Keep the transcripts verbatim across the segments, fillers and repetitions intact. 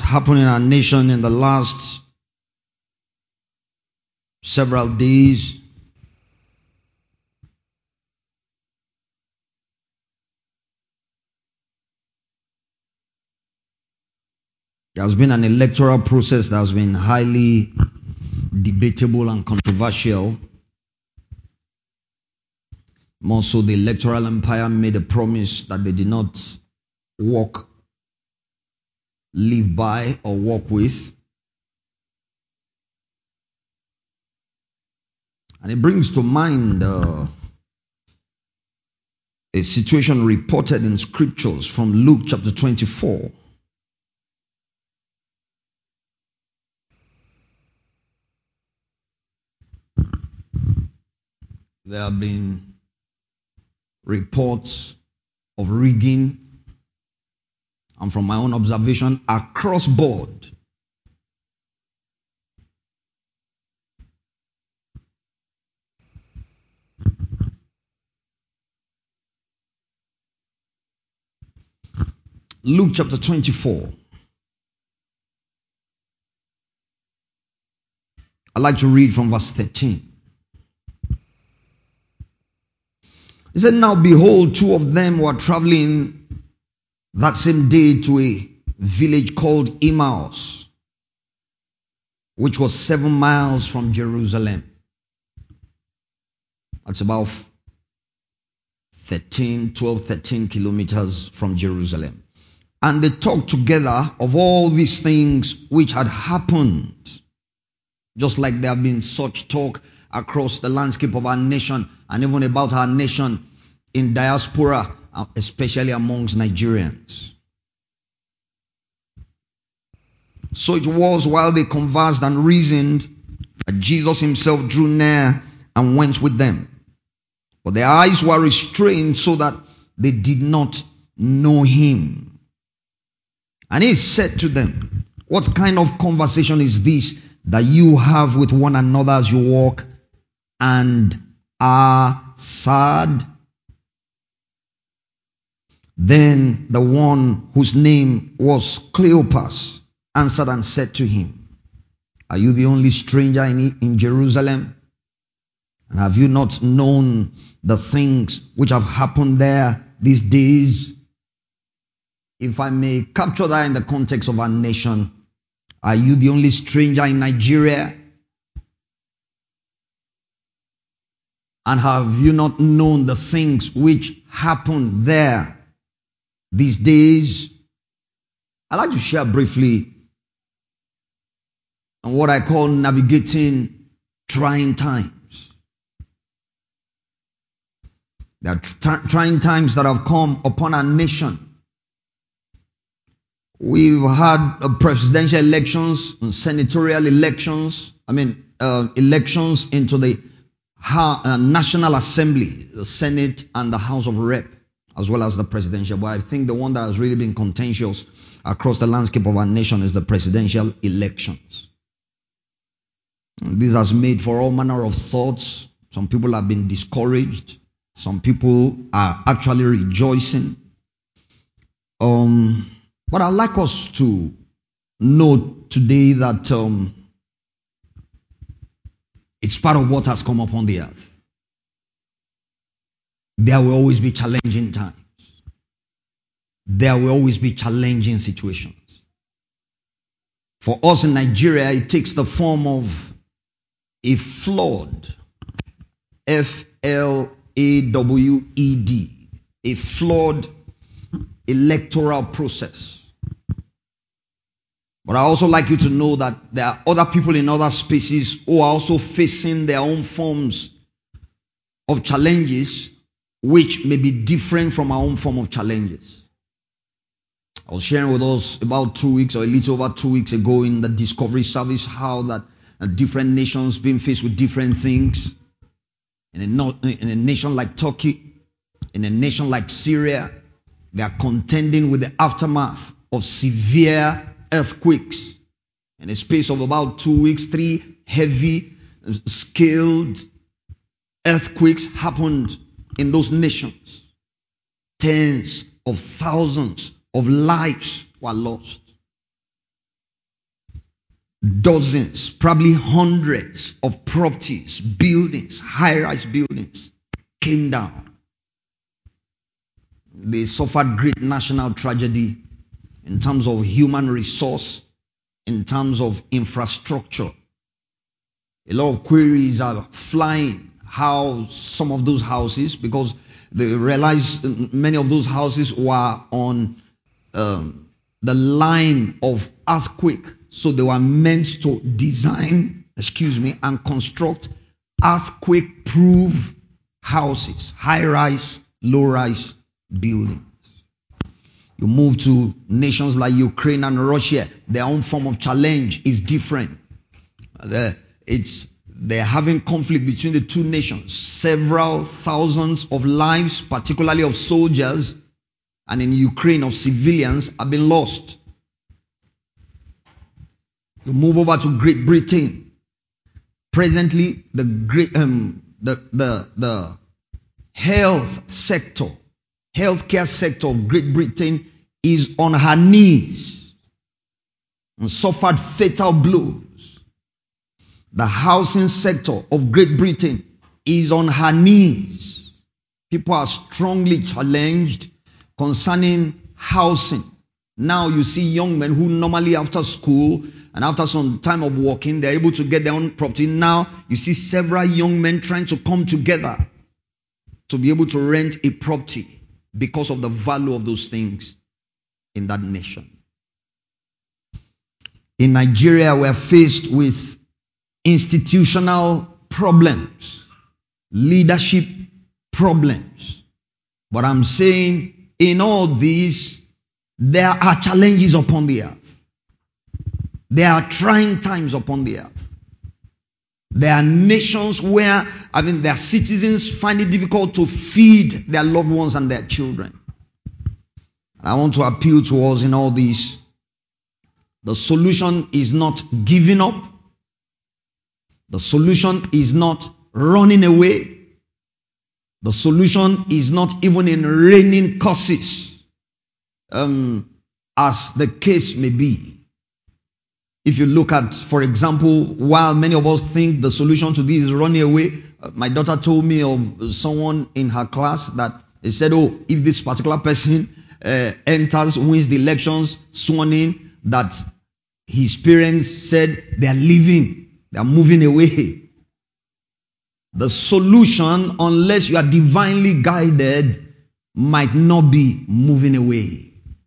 happened in our nation in the last several days. There has been an electoral process that has been highly debatable and controversial. More so, the electoral empire made a promise that they did not walk, live by, or walk with. And it brings to mind uh, a situation reported in scriptures from Luke chapter twenty-four. There have been reports of rigging, and from my own observation, across board, Luke chapter twenty-four. I'd like to read from verse thirteen. He said, "Now behold, two of them were traveling that same day to a village called Emmaus, which was seven miles from Jerusalem." That's about thirteen, twelve, thirteen kilometers from Jerusalem. "And they talked together of all these things which had happened," just like there have been such talk across the landscape of our nation and even about our nation in diaspora, especially amongst Nigerians. "So it was while they conversed and reasoned that Jesus himself drew near and went with them. But their eyes were restrained so that they did not know him. And he said to them, 'What kind of conversation is this that you have with one another as you walk and are sad?' Then the one whose name was Cleopas answered and said to him, 'Are you the only stranger in, in Jerusalem? And have you not known the things which have happened there these days?'" If I may capture that in the context of our nation, are you the only stranger in Nigeria? And have you not known the things which happened there these days? I'd like to share briefly on what I call navigating trying times. There are t- trying times that have come upon our nation. We've had uh, presidential elections and senatorial elections. I mean, uh, elections into the ha- uh, National Assembly, the Senate and the House of Rep, as well as the presidential. But I think the one that has really been contentious across the landscape of our nation is the presidential elections. And this has made for all manner of thoughts. Some people have been discouraged. Some people are actually rejoicing. Um... But I'd like us to note today that um, it's part of what has come upon the earth. There will always be challenging times. There will always be challenging situations. For us in Nigeria, it takes the form of a flawed, F L A W E D, a flawed electoral process. But I also like you to know that there are other people in other spaces who are also facing their own forms of challenges which may be different from our own form of challenges. I was sharing with us about two weeks or a little over two weeks ago in the Discovery Service how that different nations being faced with different things. In a, in a nation like Turkey, in a nation like Syria, they are contending with the aftermath of severe earthquakes. In a space of about two weeks, three heavy scaled earthquakes happened in those nations. Tens of thousands of lives were lost. Dozens, probably hundreds of properties, buildings, high-rise buildings came down. They suffered great national tragedy in terms of human resource, in terms of infrastructure. A lot of queries are flying how some of those houses, because they realize many of those houses were on um, the line of earthquake. So they were meant to design, excuse me, and construct earthquake-proof houses, high-rise, low-rise buildings. You move to nations like Ukraine and Russia, their own form of challenge is different. It's they're having conflict between the two nations. Several thousands of lives, particularly of soldiers, and in Ukraine of civilians, have been lost. You move over to Great Britain. Presently, the great um, the the the health sector, healthcare sector of Great Britain is on her knees and suffered fatal blows. The housing sector of Great Britain is on her knees. People are strongly challenged concerning housing. Now you see young men who normally after school and after some time of working, they're able to get their own property. Now you see several young men trying to come together to be able to rent a property because of the value of those things in that nation. In Nigeria, we are faced with institutional problems, leadership problems. But I'm saying in all these, there are challenges upon the earth. There are trying times upon the earth. There are nations where, I mean, their citizens find it difficult to feed their loved ones and their children. And I want to appeal to us in all this. The solution is not giving up. The solution is not running away. The solution is not even in raining curses. Um, as the case may be. If you look at, for example, while many of us think the solution to this is running away, uh, my daughter told me of someone in her class that they said, oh, if this particular person uh, enters, wins the elections, sworn in, that his parents said they are leaving, they are moving away. The solution, unless you are divinely guided, might not be moving away.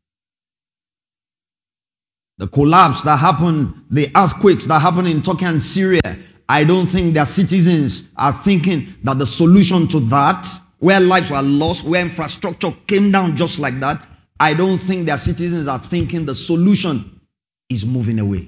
The collapse that happened, the earthquakes that happened in Turkey and Syria, I don't think their citizens are thinking that the solution to that, where lives were lost, where infrastructure came down just like that, I don't think their citizens are thinking the solution is moving away.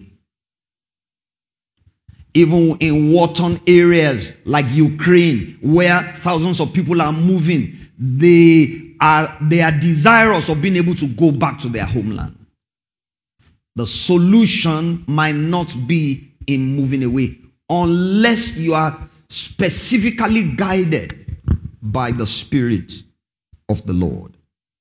Even in war-torn areas like Ukraine, where thousands of people are moving, they are, they are desirous of being able to go back to their homeland. The solution might not be in moving away unless you are specifically guided by the Spirit of the Lord.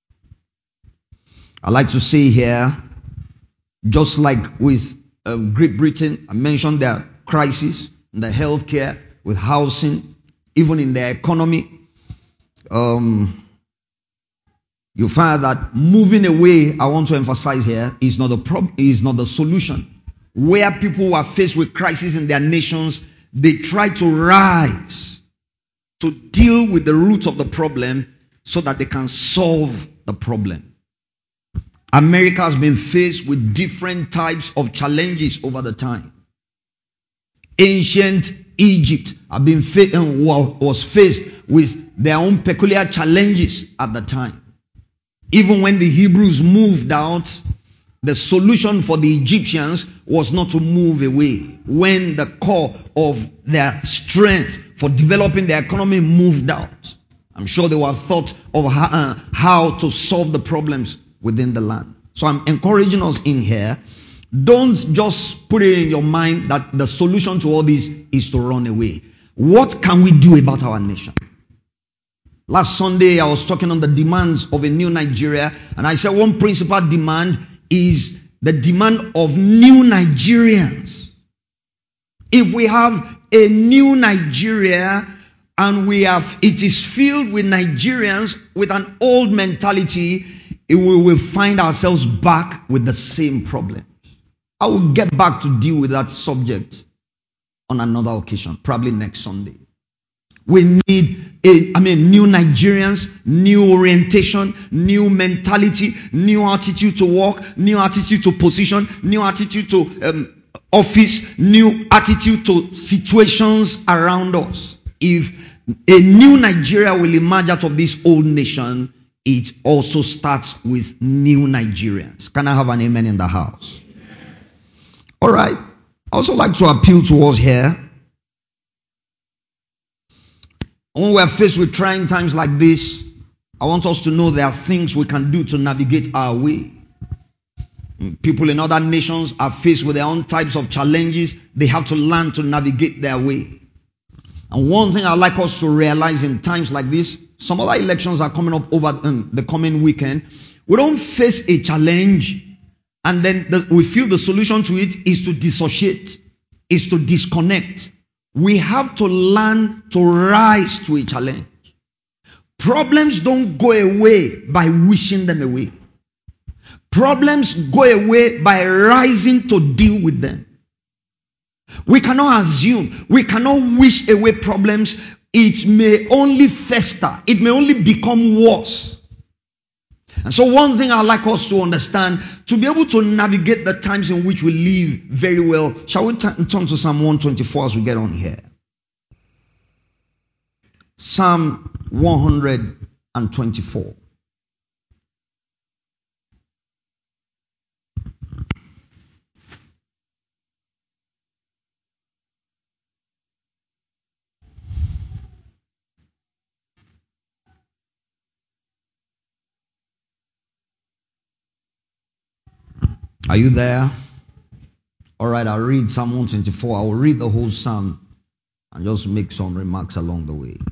I like to say here, just like with uh, Great Britain, I mentioned their crisis in the healthcare, with housing, even in their economy. Um, You find that moving away, I want to emphasize here, is not the problem, is not the solution. Where people are faced with crisis in their nations, they try to rise to deal with the root of the problem so that they can solve the problem. America has been faced with different types of challenges over the time. Ancient Egypt have been fa- was faced with their own peculiar challenges at the time. Even when the Hebrews moved out, the solution for the Egyptians was not to move away. When the core of their strength for developing their economy moved out, I'm sure they were thought of how, uh, how to solve the problems within the land. So I'm encouraging us in here, don't just put it in your mind that the solution to all this is to run away. What can we do about our nation? Last Sunday, I was talking on the demands of a new Nigeria, and I said one principal demand is the demand of new Nigerians. If we have a new Nigeria and we have, it is filled with Nigerians with an old mentality, we will find ourselves back with the same problems. I will get back to deal with that subject on another occasion, probably next Sunday. We need a, I mean, new Nigerians, new orientation, new mentality, new attitude to work, new attitude to position, new attitude to um, office, new attitude to situations around us. If a new Nigeria will emerge out of this old nation, it also starts with new Nigerians. Can I have an amen in the house? All right. I also like to appeal to us here. When we are faced with trying times like this, I want us to know there are things we can do to navigate our way. People in other nations are faced with their own types of challenges. They have to learn to navigate their way. And one thing I'd like us to realize in times like this, some other elections are coming up over um, the coming weekend. We don't face a challenge and then the, we feel the solution to it is to dissociate, is to disconnect. We have to learn to rise to a challenge. Problems don't go away by wishing them away. Problems go away by rising to deal with them. We cannot assume, we cannot wish away problems. It may only fester. It may only become worse. And so one thing I'd like us to understand, to be able to navigate the times in which we live very well, shall we t- turn to Psalm one twenty-four as we get on here? Psalm one twenty-four. Are you there? All right, I'll read Psalm one twenty-four. I will read the whole psalm and just make some remarks along the way.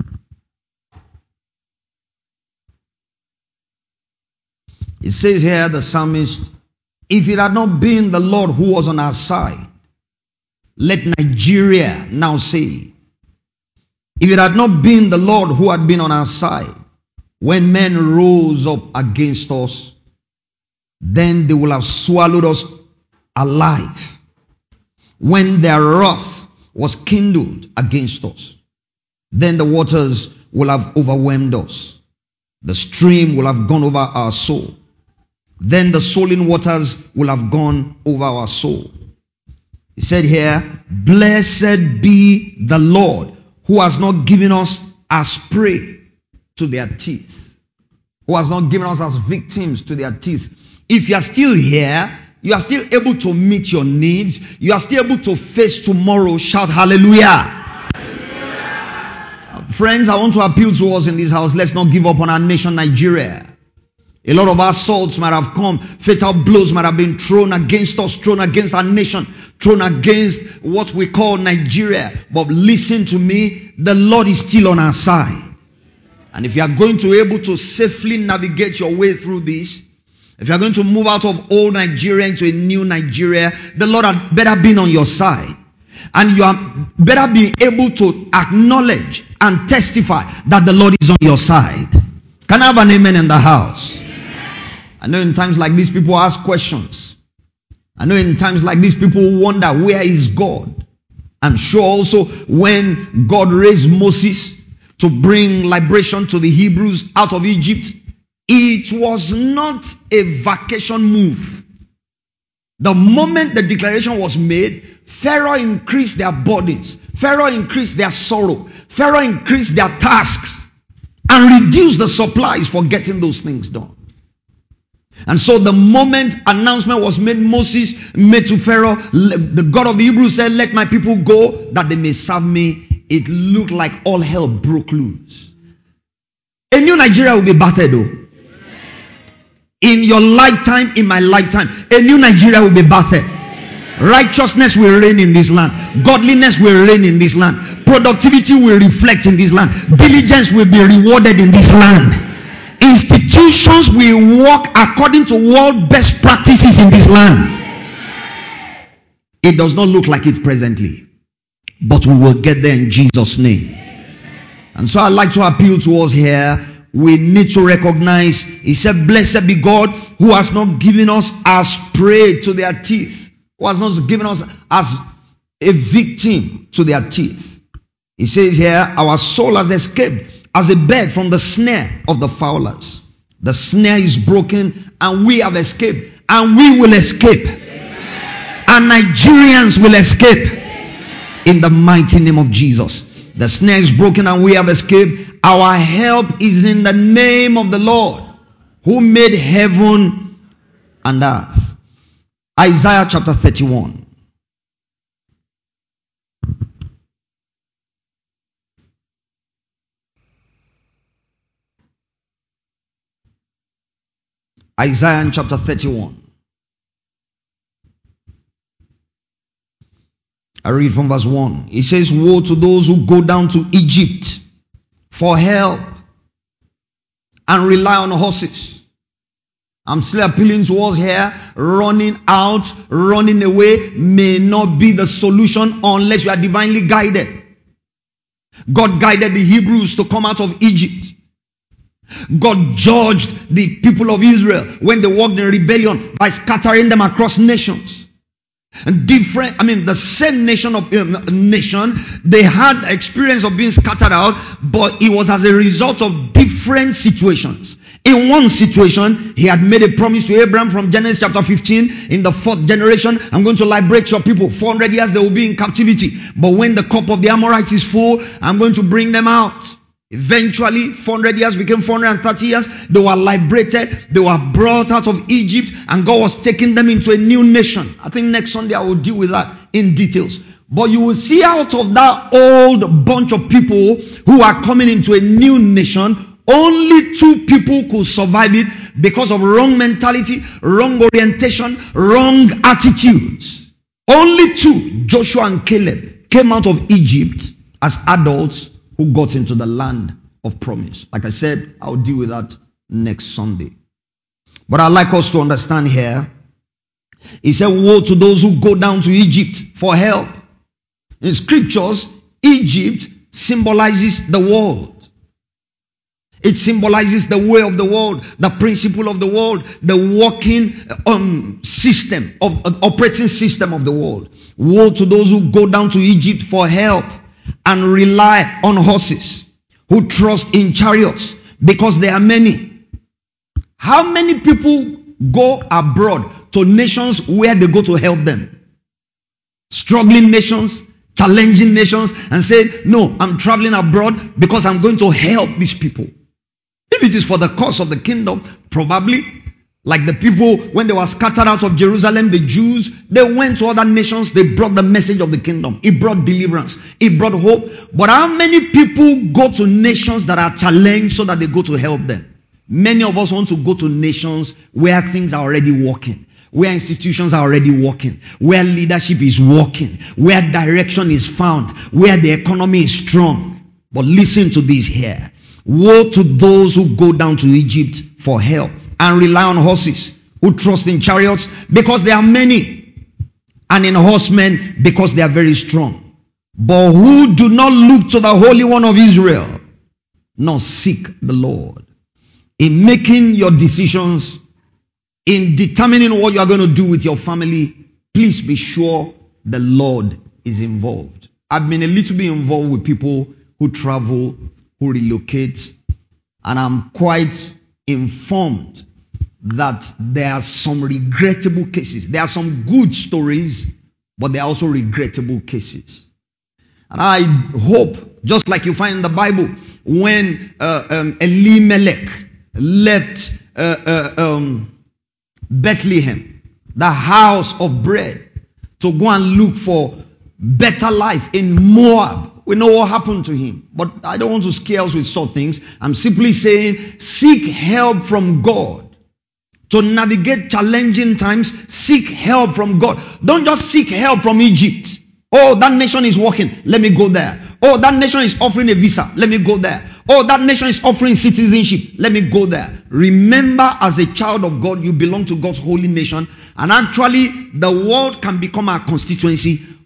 It says here, the psalmist, if it had not been the Lord who was on our side, let Nigeria now say, if it had not been the Lord who had been on our side, when men rose up against us, then they will have swallowed us alive. When their wrath was kindled against us, then the waters will have overwhelmed us. The stream will have gone over our soul. Then the swollen waters will have gone over our soul. He said here, blessed be the Lord who has not given us as prey to their teeth, who has not given us as victims to their teeth. If you are still here, you are still able to meet your needs, you are still able to face tomorrow, shout hallelujah. Hallelujah. Friends, I want to appeal to us in this house, let's not give up on our nation, Nigeria. A lot of assaults might have come, fatal blows might have been thrown against us, thrown against our nation, thrown against what we call Nigeria. But listen to me, the Lord is still on our side. And if you are going to be able to safely navigate your way through this, if you are going to move out of old Nigeria into a new Nigeria, the Lord had better been on your side. And you are better be able to acknowledge and testify that the Lord is on your side. Can I have an amen in the house? Amen. I know in times like this people ask questions. I know in times like this people wonder, where is God? I'm sure also when God raised Moses to bring liberation to the Hebrews out of Egypt, it was not a vacation move. The moment the declaration was made, Pharaoh increased their burdens. Pharaoh increased their sorrow. Pharaoh increased their tasks and reduced the supplies for getting those things done. And so the moment announcement was made, Moses made to Pharaoh, the God of the Hebrews said, let my people go that they may serve me. It looked like all hell broke loose. A new Nigeria will be battered though. In your lifetime, in my lifetime, a new Nigeria will be bathed. Righteousness will reign in this land. Godliness will reign in this land. Productivity will reflect in this land. Diligence will be rewarded in this land. Institutions will work according to world best practices in this land. It does not look like it presently. but we will get there in Jesus' name. And so I'd like to appeal to us here. We need to recognize, he said, blessed be God who has not given us as prey to their teeth, who has not given us as a victim to their teeth. He says here, our soul has escaped as a bird from the snare of the fowlers. The snare is broken and we have escaped, and we will escape. Amen. And Nigerians will escape. Amen. In the mighty name of Jesus. The snare is broken and we have escaped. Our help is in the name of the Lord who made heaven and earth. Isaiah chapter thirty-one. Isaiah chapter thirty-one. I read from verse one. It says, woe to those who go down to Egypt for help and rely on horses. I'm still appealing to us here. Running out, running away may not be the solution unless you are divinely guided. God guided the Hebrews to come out of Egypt. God judged the people of Israel when they walked in rebellion by scattering them across nations. And different, I mean, the same nation of uh, nation, they had the experience of being scattered out, but it was as a result of different situations. In one situation, he had made a promise to Abraham from Genesis chapter fifteen. In the fourth generation, I'm going to liberate your people. four hundred years they will be in captivity. But when the cup of the Amorites is full, I'm going to bring them out. Eventually, four hundred years became four hundred thirty years. They were liberated. They were brought out of Egypt, and God was taking them into a new nation. I think next Sunday I will deal with that in details. But you will see out of that old bunch of people who are coming into a new nation, only two people could survive it because of wrong mentality, wrong orientation, wrong attitudes. Only two, Joshua and Caleb, came out of Egypt as adults who got into the land of promise. Like I said, I'll deal with that next Sunday. But I'd like us to understand here, he said, woe to those who go down to Egypt for help. In scriptures, Egypt symbolizes the world. It symbolizes the way of the world, the principle of the world, the working um, system, of uh, operating system of the world. Woe to those who go down to Egypt for help and rely on horses, who trust in chariots because there are many. How many people go abroad to nations where they go to help them? Struggling nations, challenging nations, and say, no, I'm traveling abroad because I'm going to help these people. If it is for the cause of the kingdom, probably, like the people when they were scattered out of Jerusalem, the Jews, they went to other nations, they brought the message of the kingdom. It brought deliverance. It brought hope. But how many people go to nations that are challenged so that they go to help them? Many of us want to go to nations where things are already working, where institutions are already working, where leadership is working, where direction is found, where the economy is strong. But listen to this here. Woe to those who go down to Egypt for help and rely on horses, who trust in chariots because they are many, and in horsemen because they are very strong, but who do not look to the Holy One of Israel, nor seek the Lord. In making your decisions, in determining what you are going to do with your family, please be sure the Lord is involved. I've been a little bit involved with people who travel, who relocate, and I'm quite informed that there are some regrettable cases. There are some good stories, but there are also regrettable cases. And I hope, just like you find in the Bible, when uh, um, Elimelech left uh, uh, um, Bethlehem, the house of bread, to go and look for better life in Moab. We know what happened to him, but I don't want to scare us with such things. I'm simply saying, seek help from God. To navigate challenging times, seek help from God. Don't just seek help from Egypt. Oh, that nation is working. Let me go there. Oh, that nation is offering a visa. Let me go there. Oh, that nation is offering citizenship. Let me go there. Remember, as a child of God, you belong to God's holy nation. And actually, the world can become our constituency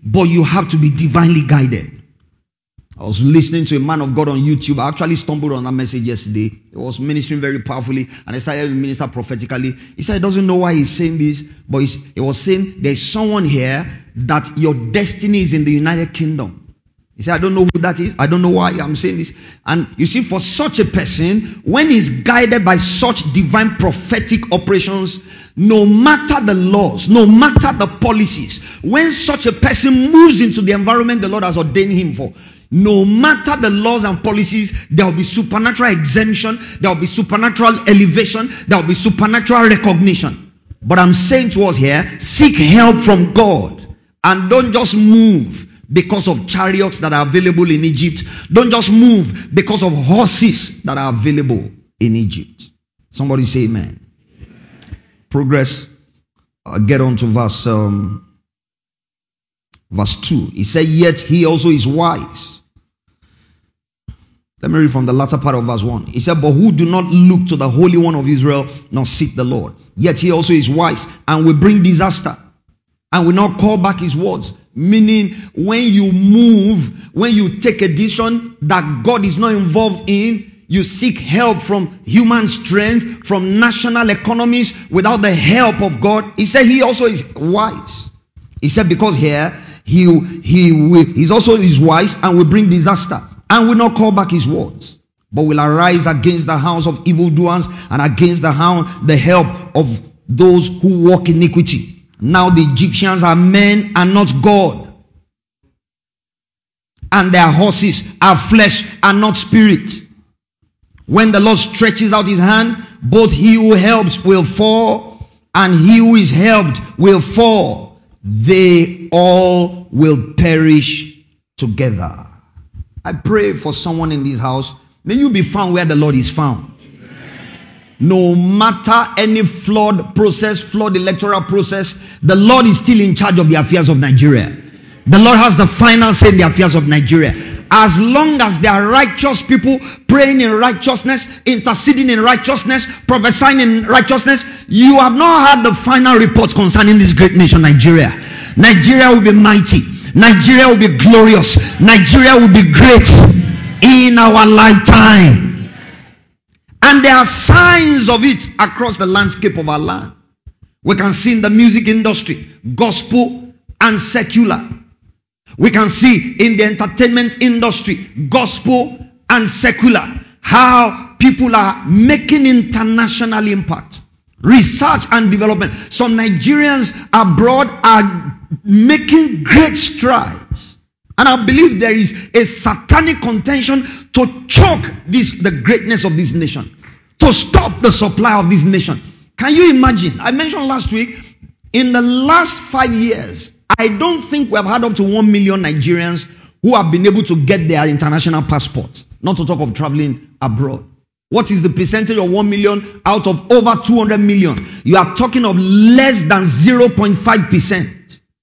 but you have to be divinely guided. I was listening to a man of God on YouTube. I actually stumbled on that message yesterday. He was ministering very powerfully, and I started to minister prophetically. He said he doesn't know why he's saying this, but he's, he was saying there's someone here that your destiny is in the United Kingdom. He said, I don't know who that is. I don't know why I'm saying this. And you see, for such a person, when he's guided by such divine prophetic operations, no matter the laws, no matter the policies, when such a person moves into the environment the Lord has ordained him for, no matter the laws and policies, there will be supernatural exemption, there will be supernatural elevation, there will be supernatural recognition. But I'm saying to us here, seek help from God, and don't just move because of chariots that are available in Egypt. Don't just move because of horses that are available in Egypt. Somebody say amen. Progress. I'll get on to verse um, verse two. He said, yet he also is wise. Let me read from the latter part of verse one. He said, but who do not look to the Holy One of Israel, nor seek the Lord. Yet he also is wise, and will bring disaster, and will not call back his words. Meaning, when you move, when you take a decision that God is not involved in, you seek help from human strength, from national economies, without the help of God. He said he also is wise. He said because here, he, he will, he's also is wise and will bring disaster, and will not call back his words, but will arise against the house of evildoers and against the house, the help of those who walk iniquity. Now the Egyptians are men and not God, and their horses are flesh and not spirit. When the Lord stretches out his hand, both he who helps will fall, and he who is helped will fall. They all will perish together. I pray for someone in this house. May you be found where the Lord is found. No matter any flawed process, flawed electoral process, the Lord is still in charge of the affairs of Nigeria. The Lord has the final say in the affairs of Nigeria. As long as there are righteous people praying in righteousness, interceding in righteousness, prophesying in righteousness, you have not had the final report concerning this great nation, Nigeria. Nigeria will be mighty. Nigeria will be glorious. Nigeria will be great in our lifetime. And there are signs of it across the landscape of our land. We can see in the music industry, gospel and secular. We can see in the entertainment industry, gospel and secular, how people are making international impact. Research and development. Some Nigerians abroad are making great strides. And I believe there is a satanic contention to choke this, the greatness of this nation, to stop the supply of this nation. Can you imagine? I mentioned last week, in the last five years, I don't think we have had up to one million Nigerians who have been able to get their international passports, not to talk of traveling abroad. What is the percentage of one million out of over two hundred million? You are talking of less than zero point five percent.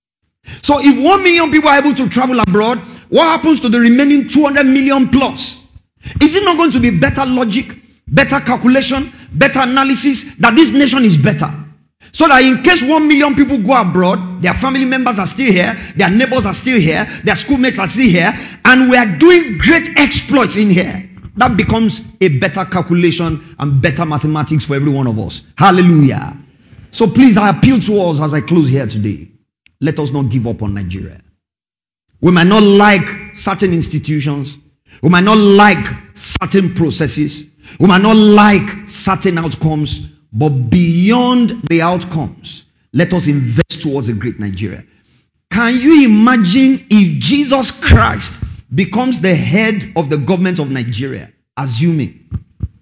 So if one million people are able to travel abroad, what happens to the remaining two hundred million plus? Is it not going to be better logic, better calculation, better analysis that this nation is better? So that in case one million people go abroad, their family members are still here, their neighbors are still here, their schoolmates are still here, and we are doing great exploits in here. That becomes a better calculation and better mathematics for every one of us. Hallelujah. So please, I appeal to us as I close here today. Let us not give up on Nigeria. We might not like certain institutions. We might not like certain processes. We might not like certain outcomes. But beyond the outcomes, let us invest towards a great Nigeria. Can you imagine if Jesus Christ becomes the head of the government of Nigeria, assuming,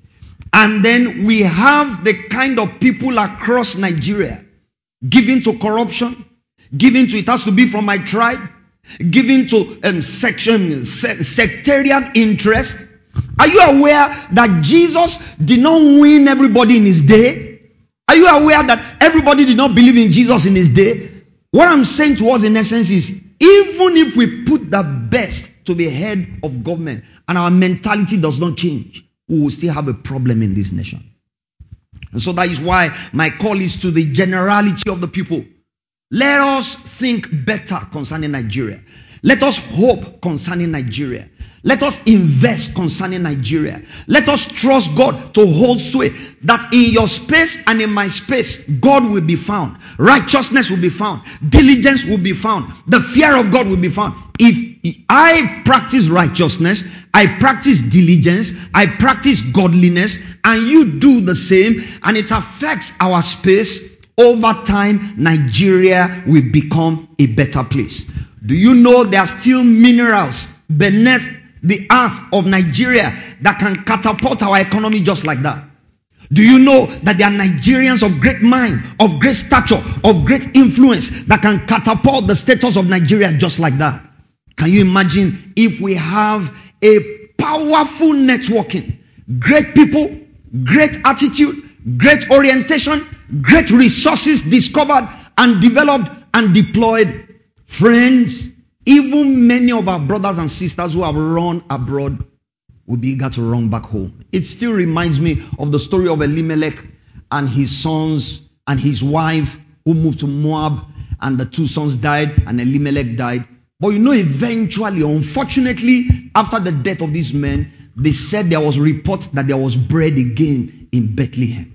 and then we have the kind of people across Nigeria giving to corruption, giving to, it has to be from my tribe, giving to um, section, se- sectarian interest. Are you aware that Jesus did not win everybody in his day? Are you aware that everybody did not believe in Jesus in his day? What I'm saying to us in essence is, even if we put the best to be head of government and our mentality does not change, we will still have a problem in this nation. And so that is why my call is to the generality of the people. Let us think better concerning Nigeria. Let us hope concerning Nigeria. Let us invest concerning Nigeria. Let us trust God to hold sway, that in your space and in my space, God will be found. Righteousness will be found. Diligence will be found. The fear of God will be found. If I practice righteousness, I practice diligence, I practice godliness, and you do the same, and it affects our space, over time, Nigeria will become a better place. Do you know there are still minerals beneath the earth of Nigeria that can catapult our economy just like that? Do you know that there are Nigerians of great mind, of great stature, of great influence that can catapult the status of Nigeria just like that? Can you imagine if we have a powerful networking, great people, great attitude, great orientation, great resources discovered and developed and deployed? Friends, even many of our brothers and sisters who have run abroad will be eager to run back home. It still reminds me of the story of Elimelech and his sons and his wife who moved to Moab, and the two sons died and Elimelech died. But you know, eventually, unfortunately, after the death of these men, they said there was report that there was bread again in Bethlehem.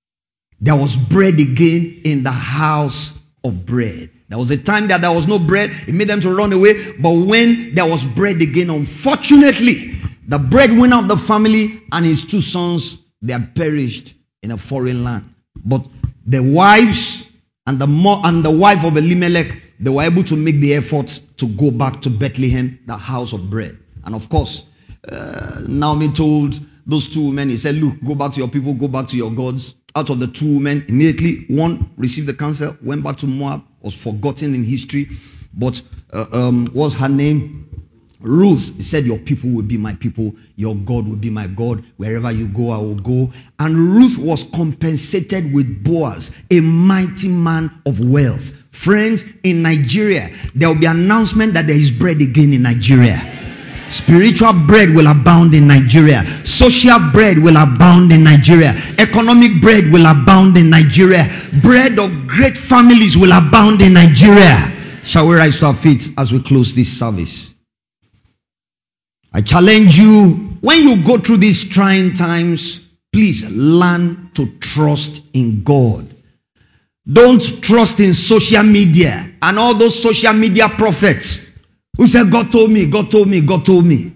There was bread again in the house of bread. There was a time that there was no bread. It made them to run away. But when there was bread again, unfortunately, the breadwinner of the family and his two sons, they had perished in a foreign land. But the wives and the mo- and the wife of Elimelech, they were able to make the effort to go back to Bethlehem, the house of bread. And of course, uh, Naomi told those two women, he said, look, go back to your people, go back to your gods. Out of the two women, immediately one received the counsel, went back to Moab, was forgotten in history. But uh, um, what's her name? Ruth. He said, your people will be my people, your God will be my God. Wherever you go, I will go. And Ruth was compensated with Boaz, a mighty man of wealth. Friends, in Nigeria, there will be an announcement that there is bread again in Nigeria. Spiritual bread will abound in Nigeria. Social bread will abound in Nigeria. Economic bread will abound in Nigeria. Bread of great families will abound in Nigeria. Shall we rise to our feet as we close this service? I challenge you, when you go through these trying times, please learn to trust in God. Don't trust in social media and all those social media prophets who said, God told me, God told me, God told me.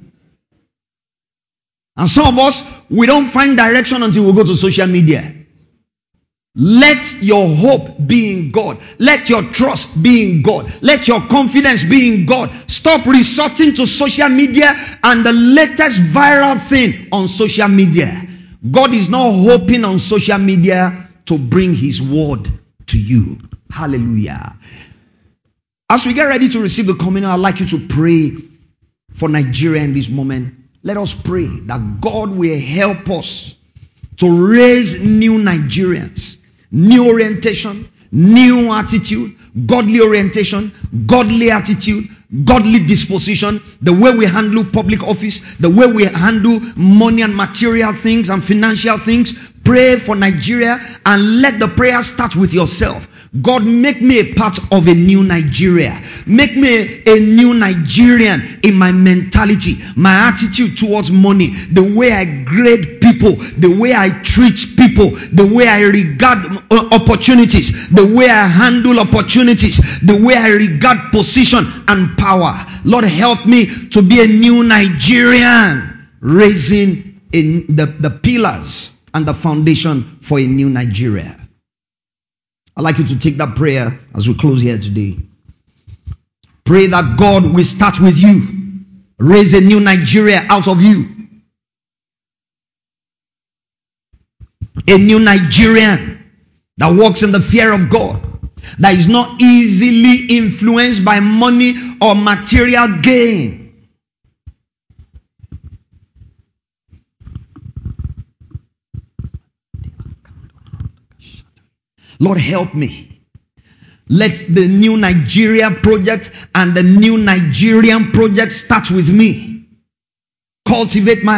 And some of us, we don't find direction until we go to social media. Let your hope be in God. Let your trust be in God. Let your confidence be in God. Stop resorting to social media and the latest viral thing on social media. God is not hoping on social media to bring His word to you. Hallelujah. As we get ready to receive the communion, I'd like you to pray for Nigeria in this moment. Let us pray that God will help us to raise new Nigerians, new orientation, new attitude, godly orientation, godly attitude, godly disposition, the way we handle public office, the way we handle money and material things and financial things. Pray for Nigeria and let the prayer start with yourself. God, make me a part of a new Nigeria. Make me a new Nigerian in my mentality, my attitude towards money, the way I grade people, the way I treat people, the way I regard opportunities, the way I handle opportunities, the way I regard position and power. Lord, help me to be a new Nigerian, raising in the, the pillars and the foundation for a new Nigeria. I'd like you to take that prayer as we close here today. Pray that God will start with you. Raise a new Nigeria out of you. A new Nigerian that walks in the fear of God. That is not easily influenced by money or material gain. Lord, help me. Let the new Nigeria project and the new Nigerian project start with me. Cultivate my